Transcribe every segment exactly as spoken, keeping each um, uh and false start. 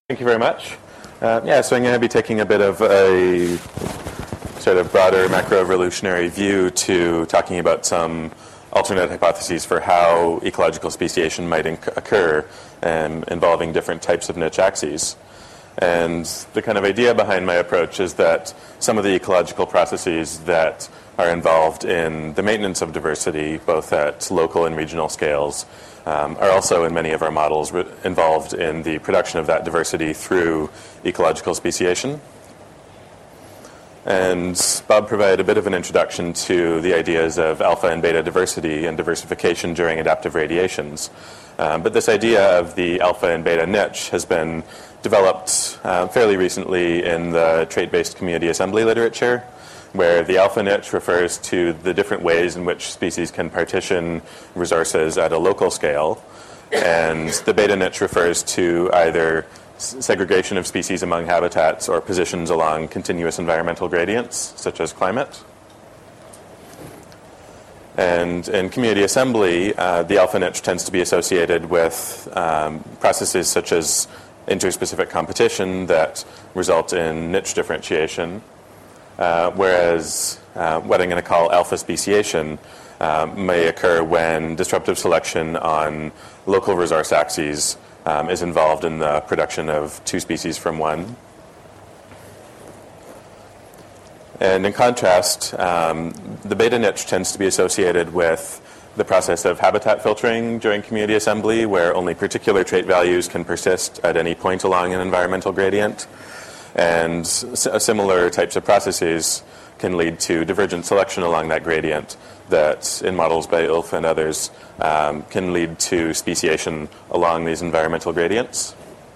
Thank you very much. Uh, yeah, so I'm going to be taking a bit of a sort of broader macroevolutionary view to talking about some alternate hypotheses for how ecological speciation might inc- occur um, involving different types of niche axes. And the kind of idea behind my approach is that some of the ecological processes that are involved in the maintenance of diversity, both at local and regional scales, Um, are also in many of our models re- involved in the production of that diversity through ecological speciation. And Bob provided a bit of an introduction to the ideas of alpha and beta diversity and diversification during adaptive radiations. Um, but this idea of the alpha and beta niche has been developed uh, fairly recently in the trait-based community assembly literature, where the alpha niche refers to the different ways in which species can partition resources at a local scale, and the beta niche refers to either segregation of species among habitats or positions along continuous environmental gradients, such as climate. And in community assembly, uh, the alpha niche tends to be associated with um, processes such as interspecific competition that result in niche differentiation. Uh, whereas uh, what I'm going to call alpha speciation uh, may occur when disruptive selection on local resource axes um, is involved in the production of two species from one. And in contrast, um, the beta niche tends to be associated with the process of habitat filtering during community assembly, where only particular trait values can persist at any point along an environmental gradient. And similar types of processes can lead to divergent selection along that gradient that, in models by Ulf and others, um, can lead to speciation along these environmental gradients.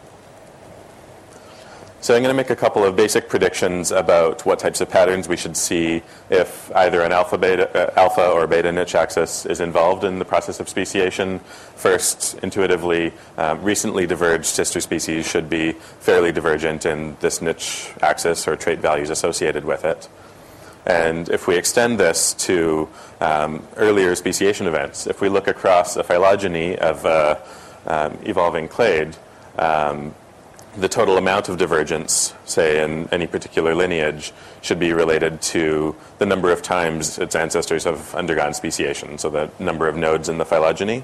So I'm going to make a couple of basic predictions about what types of patterns we should see if either an alpha, beta, uh, alpha or beta niche axis is involved in the process of speciation. First, intuitively, um, recently diverged sister species should be fairly divergent in this niche axis or trait values associated with it. And if we extend this to um, earlier speciation events, if we look across a phylogeny of uh, um, evolving clade, um, the total amount of divergence, say in any particular lineage, should be related to the number of times its ancestors have undergone speciation, so the number of nodes in the phylogeny.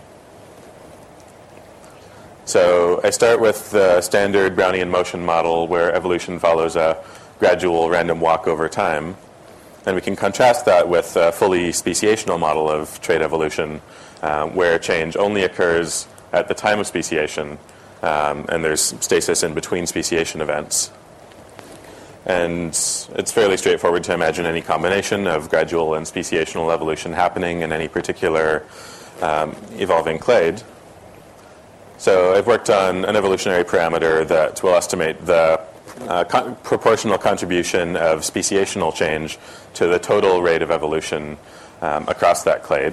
So I start with the standard Brownian motion model where evolution follows a gradual random walk over time. And we can contrast that with a fully speciational model of trait evolution, uh, where change only occurs at the time of speciation. Um, and there's stasis in between speciation events. And it's fairly straightforward to imagine any combination of gradual and speciational evolution happening in any particular um, evolving clade. So I've worked on an evolutionary parameter that will estimate the uh, co- proportional contribution of speciational change to the total rate of evolution um, across that clade.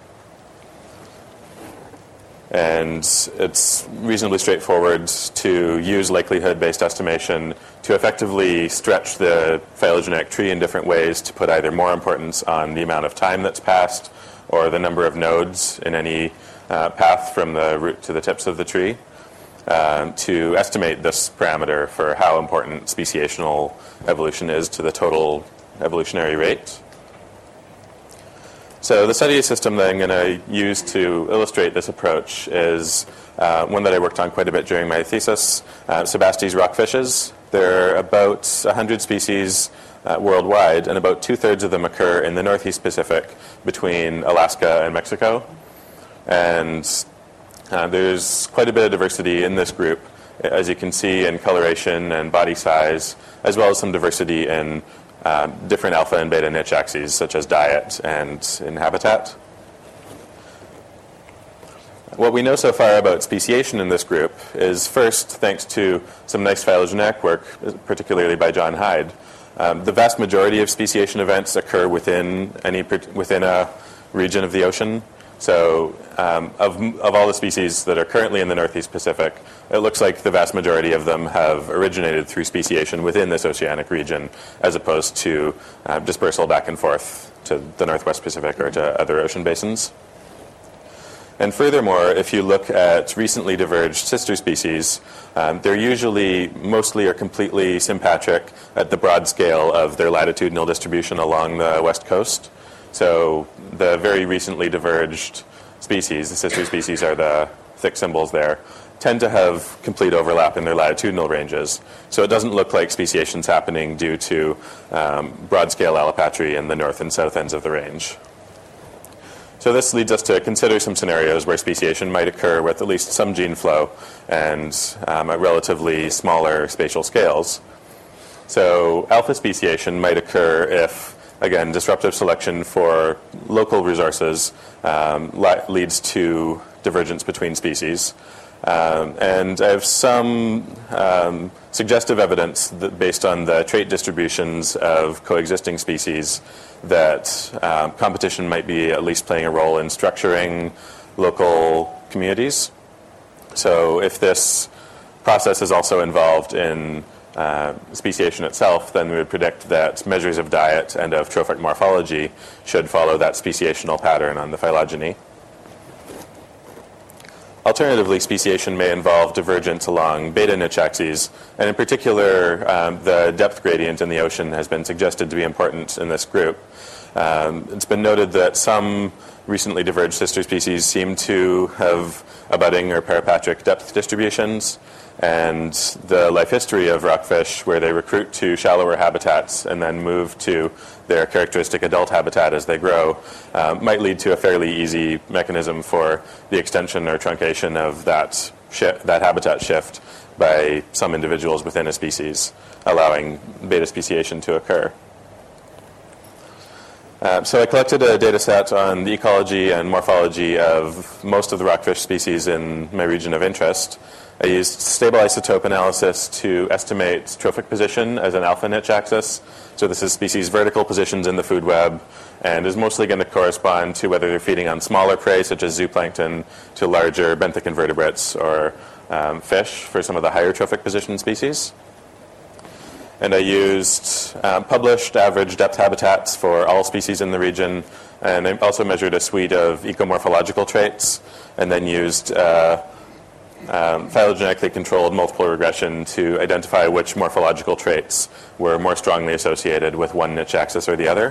And it's reasonably straightforward to use likelihood-based estimation to effectively stretch the phylogenetic tree in different ways to put either more importance on the amount of time that's passed or the number of nodes in any uh, path from the root to the tips of the tree um, to estimate this parameter for how important speciational evolution is to the total evolutionary rate. So the study system that I'm going to use to illustrate this approach is uh, one that I worked on quite a bit during my thesis, uh, Sebasti's rockfishes. There are about one hundred species uh, worldwide, and about two-thirds of them occur in the Northeast Pacific between Alaska and Mexico. And uh, there's quite a bit of diversity in this group, as you can see in coloration and body size, as well as some diversity in Uh, different alpha and beta niche axes, such as diet and in habitat. What we know so far about speciation in this group is, first, thanks to some nice phylogenetic work, particularly by John Hyde, um, the vast majority of speciation events occur within any within a region of the ocean. So um, of, of all the species that are currently in the Northeast Pacific, it looks like the vast majority of them have originated through speciation within this oceanic region, as opposed to uh, dispersal back and forth to the Northwest Pacific or to other ocean basins. And furthermore, if you look at recently diverged sister species, um, they're usually mostly or completely sympatric at the broad scale of their latitudinal distribution along the west coast. So the very recently diverged species, the sister species are the thick symbols there, tend to have complete overlap in their latitudinal ranges. So it doesn't look like speciation's happening due to um, broad-scale allopatry in the north and south ends of the range. So this leads us to consider some scenarios where speciation might occur with at least some gene flow and um, at relatively smaller spatial scales. So alpha speciation might occur if, again, disruptive selection for local resources um, leads to divergence between species. Um, and I have some um, suggestive evidence that based on the trait distributions of coexisting species that um, competition might be at least playing a role in structuring local communities. So if this process is also involved in uh, speciation itself, then we would predict that measures of diet and of trophic morphology should follow that speciational pattern on the phylogeny. Alternatively, speciation may involve divergence along beta niche axes, and in particular, um, the depth gradient in the ocean has been suggested to be important in this group. Um, it's been noted that some recently diverged sister species seem to have abutting or parapatric depth distributions, and the life history of rockfish, where they recruit to shallower habitats and then move to their characteristic adult habitat as they grow, uh, might lead to a fairly easy mechanism for the extension or truncation of that, shi- that habitat shift by some individuals within a species, allowing beta speciation to occur. Uh, so I collected a data set on the ecology and morphology of most of the rockfish species in my region of interest. I used stable isotope analysis to estimate trophic position as an alpha niche axis. So this is species' vertical positions in the food web and is mostly going to correspond to whether they're feeding on smaller prey such as zooplankton to larger benthic invertebrates or um, fish for some of the higher trophic position species. And I used um, published average depth habitats for all species in the region, and I also measured a suite of ecomorphological traits, and then used uh, um, phylogenetically controlled multiple regression to identify which morphological traits were more strongly associated with one niche axis or the other.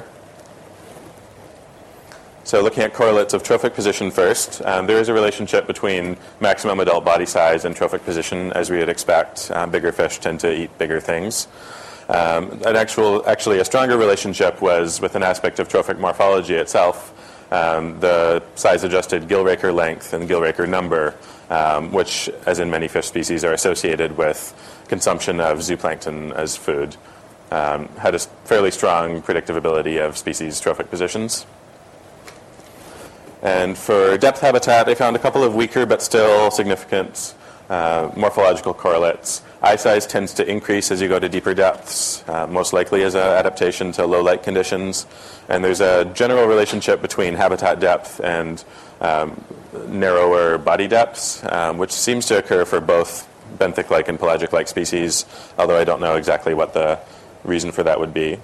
So looking at correlates of trophic position first, um, there is a relationship between maximum adult body size and trophic position, as we would expect. Um, bigger fish tend to eat bigger things. Um, an actual, actually, a stronger relationship was with an aspect of trophic morphology itself, um, the size-adjusted gill raker length and gill raker number, um, which, as in many fish species, are associated with consumption of zooplankton as food, um, had a fairly strong predictive ability of species trophic positions. And for depth habitat, I found a couple of weaker but still significant uh, morphological correlates. Eye size tends to increase as you go to deeper depths, uh, most likely as an adaptation to low light conditions. And there's a general relationship between habitat depth and um, narrower body depths, um, which seems to occur for both benthic-like and pelagic-like species, although I don't know exactly what the reason for that would be.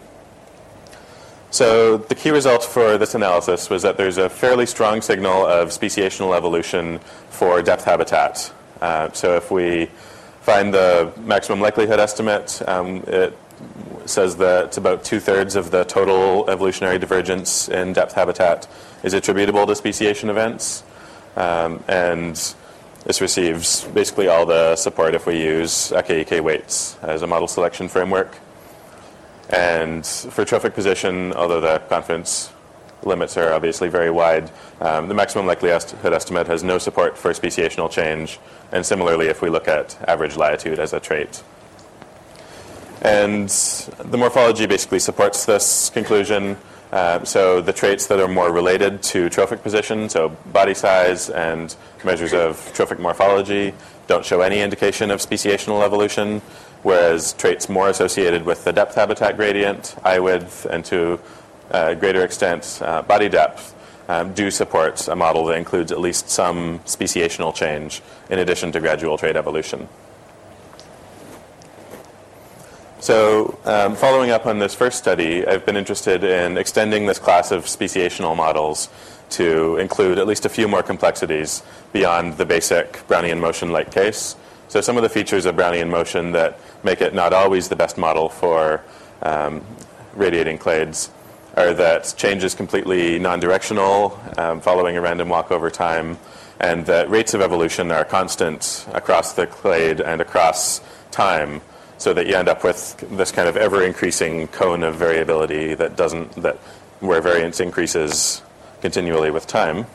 So the key result for this analysis was that there's a fairly strong signal of speciational evolution for depth habitat. Uh, so if we find the maximum likelihood estimate, um, it says that about two-thirds of the total evolutionary divergence in depth habitat is attributable to speciation events. Um, and this receives basically all the support if we use A K E K weights as a model selection framework. And for trophic position, although the confidence limits are obviously very wide, um, the maximum likelihood estimate has no support for speciational change, and similarly if we look at average latitude as a trait. And the morphology basically supports this conclusion. Uh, so the traits that are more related to trophic position, so body size and measures of trophic morphology, don't show any indication of speciational evolution, whereas traits more associated with the depth habitat gradient, eye width, and to a greater extent uh, body depth um, do support a model that includes at least some speciational change in addition to gradual trait evolution. So um, following up on this first study, I've been interested in extending this class of speciational models to include at least a few more complexities beyond the basic Brownian motion-like case. So some of the features of Brownian motion that make it not always the best model for um, radiating clades are that change is completely non-directional, um, following a random walk over time, and that rates of evolution are constant across the clade and across time, so that you end up with this kind of ever-increasing cone of variability that doesn't, that where variance increases continually with time.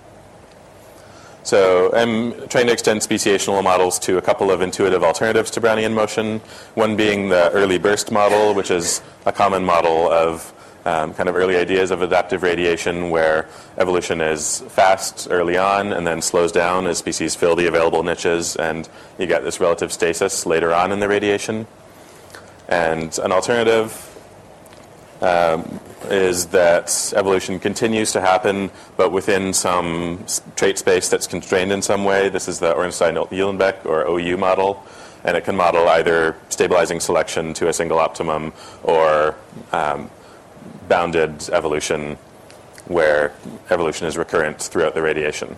So I'm trying to extend speciational models to a couple of intuitive alternatives to Brownian motion, one being the early burst model, which is a common model of um, kind of early ideas of adaptive radiation, where evolution is fast early on and then slows down as species fill the available niches, and you get this relative stasis later on in the radiation. And an alternative um, is that evolution continues to happen, but within some trait space that's constrained in some way. This is the Ornstein-Uhlenbeck, or O U model, and it can model either stabilizing selection to a single optimum or um, bounded evolution, where evolution is recurrent throughout the radiation.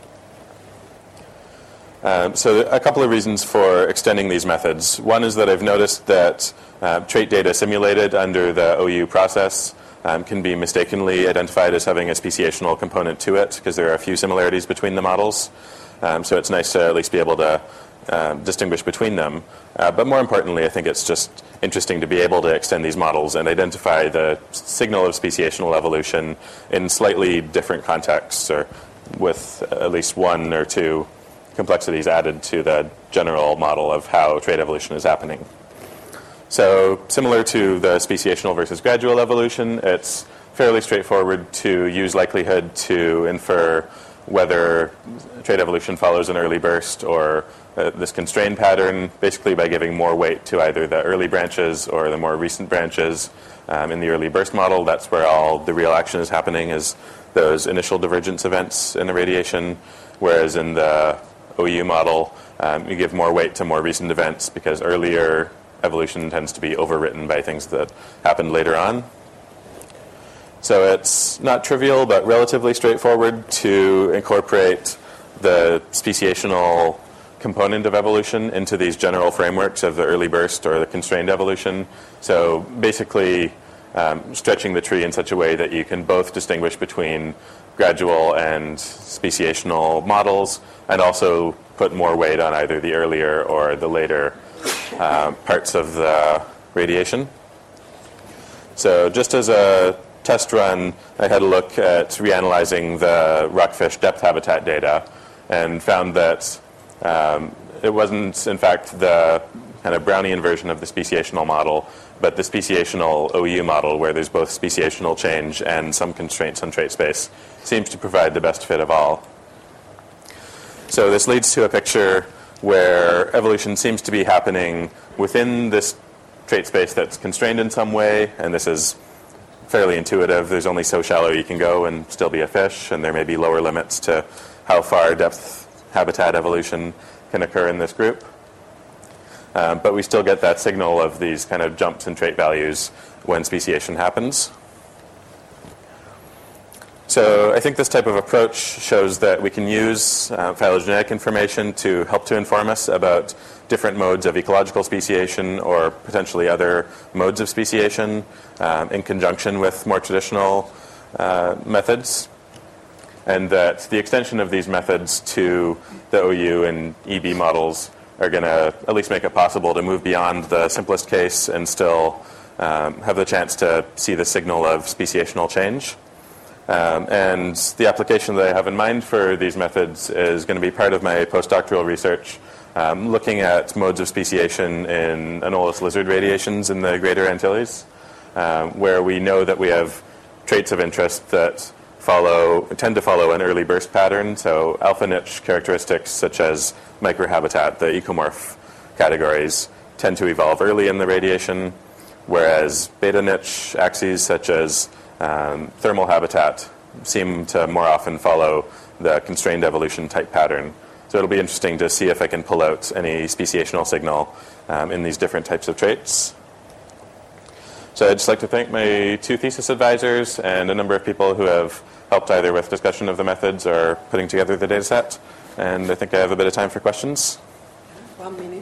Um, so a couple of reasons for extending these methods. One is that I've noticed that uh, trait data simulated under the O U process um, can be mistakenly identified as having a speciational component to it, because there are a few similarities between the models. Um, so it's nice to at least be able to uh, distinguish between them. Uh, but more importantly, I think it's just interesting to be able to extend these models and identify the signal of speciational evolution in slightly different contexts, or with at least one or two complexities added to the general model of how trait evolution is happening. So similar to the speciational versus gradual evolution, it's fairly straightforward to use likelihood to infer whether trait evolution follows an early burst or uh, this constrained pattern, basically by giving more weight to either the early branches or the more recent branches. Um, in the early burst model, that's where all the real action is happening, is those initial divergence events in the radiation, whereas in the O U model, um, you give more weight to more recent events because earlier evolution tends to be overwritten by things that happened later on. So it's not trivial, but relatively straightforward to incorporate the speciational component of evolution into these general frameworks of the early burst or the constrained evolution. So basically um, stretching the tree in such a way that you can both distinguish between gradual and speciational models, and also put more weight on either the earlier or the later uh, parts of the radiation. So just as a test run, I had a look at reanalyzing the rockfish depth habitat data and found that um, it wasn't, in fact, the kind of Brownian version of the speciational model, but the speciational O U model, where there's both speciational change and some constraints on trait space, seems to provide the best fit of all. So this leads to a picture where evolution seems to be happening within this trait space that's constrained in some way, and this is fairly intuitive. There's only so shallow you can go and still be a fish, and there may be lower limits to how far depth habitat evolution can occur in this group. Uh, but we still get that signal of these kind of jumps in trait values when speciation happens. So I think this type of approach shows that we can use uh, phylogenetic information to help to inform us about different modes of ecological speciation or potentially other modes of speciation um, in conjunction with more traditional uh, methods. And that the extension of these methods to the O U and E B models are going to at least make it possible to move beyond the simplest case and still um, have the chance to see the signal of speciational change. Um, and the application that I have in mind for these methods is going to be part of my postdoctoral research, um, looking at modes of speciation in anolis lizard radiations in the Greater Antilles, um, where we know that we have traits of interest that follow, tend to follow an early burst pattern. So alpha niche characteristics such as microhabitat, the ecomorph categories, tend to evolve early in the radiation, whereas beta niche axes such as um, thermal habitat seem to more often follow the constrained evolution type pattern. So it'll be interesting to see if I can pull out any speciational signal um, in these different types of traits. So I'd just like to thank my two thesis advisors and a number of people who have helped either with discussion of the methods or putting together the data set. And I think I have a bit of time for questions. One minute.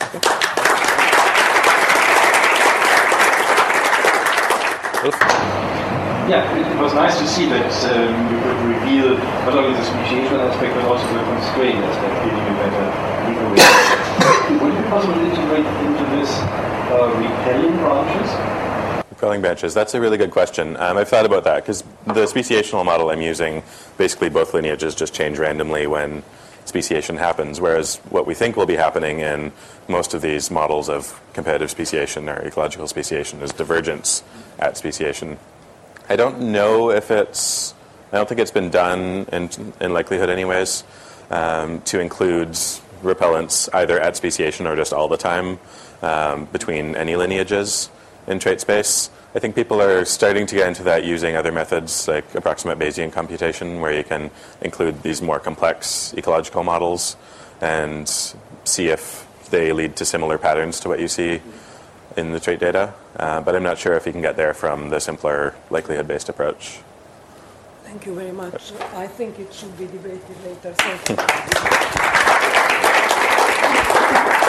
Yeah, it was nice to see that um, you could reveal not only the speciation aspect but also the constraint aspect, giving you better legal way. Would it be possible to integrate into this uh, repelling branches? Repelling branches, that's a really good question. Um, I've thought about that because the speciational model I'm using, basically both lineages just change randomly when speciation happens, whereas what we think will be happening in most of these models of competitive speciation or ecological speciation is divergence at speciation. I don't know if it's, I don't think it's been done in, in likelihood anyways, um, to include repellents either at speciation or just all the time um, between any lineages in trait space. I think people are starting to get into that using other methods like approximate Bayesian computation, where you can include these more complex ecological models and see if they lead to similar patterns to what you see in the trait data. Uh, but I'm not sure if you can get there from the simpler likelihood-based approach. Thank you very much. I think it should be debated later. Thank you.